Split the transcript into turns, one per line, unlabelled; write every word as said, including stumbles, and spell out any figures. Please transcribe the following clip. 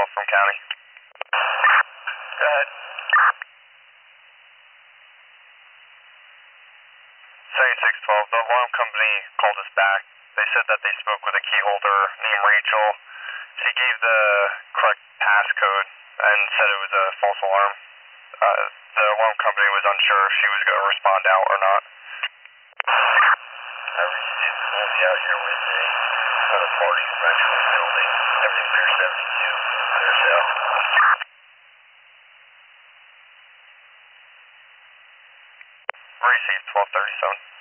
twelve from county.
Go ahead.
seventy-six twelve, the alarm company called us back. They said that they spoke with a key holder named Rachel. She gave the correct passcode and said it was a false alarm. Uh, the alarm company was unsure if she was going to respond out or not.
I received we'll be out here Wednesday at a party rental building. Everything Pier seventy-two, Pier South.
Received twelve thirty-seven.